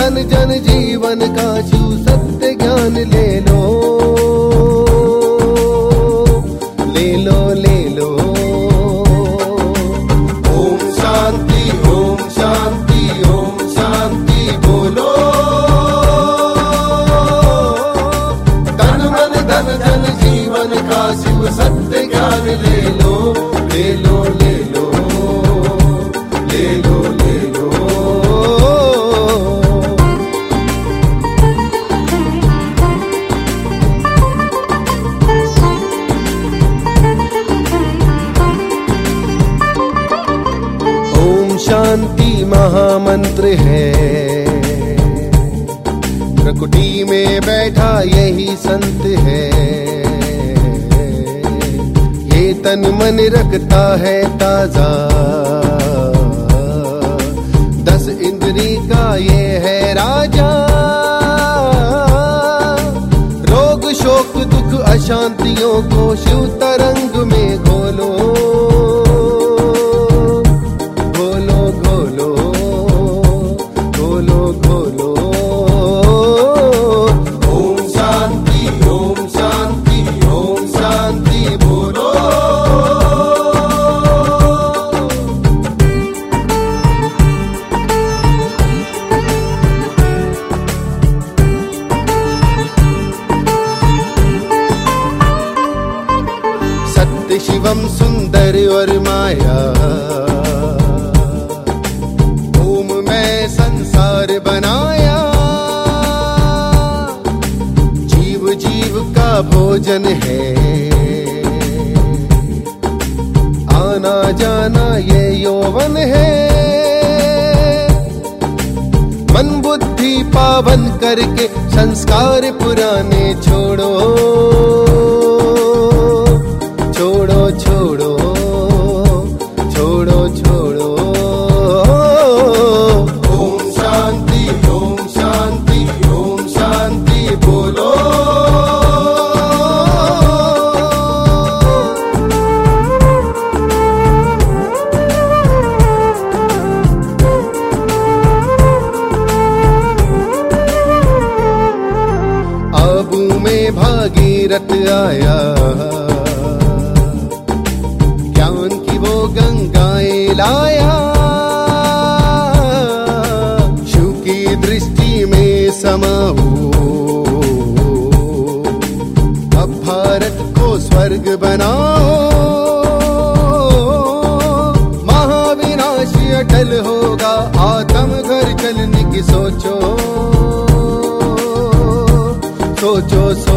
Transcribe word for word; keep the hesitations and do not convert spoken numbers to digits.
धन जन जीवन का शिव सत्य ज्ञान ले लो, ले लो ले लो। ओम शांति ओम शांति ओम शांति बोलो। तन मन धन जन जीवन का शिव सत्य ज्ञान ले लो, ले लो ले लो ले लो ले लो। शांति महामंत्र है, प्रकृति में बैठा यही संत है। ये तन मन रखता है ताजा, दस इंद्री का ये है राजा। रोग शोक दुख अशांतियों को शिव तरंग में घोलो, शिवम सुंदर और माया। ओम मैं संसार बनाया, जीव जीव का भोजन है। आना जाना ये यौवन है, मन बुद्धि पावन करके संस्कार पुराने छोड़ो, छोड़ो छोड़ो छोड़ो छोड़ो। ओम शांति ओम शांति ओम शांति बोलो। आबू में भागीरथ आया, गंगाएं लाया। शिव की दृष्टि में समाओ, अब भारत को स्वर्ग बनाओ। महाविनाशी अटल होगा, आत्म घर चलने की सोचो, सोचो सोचो।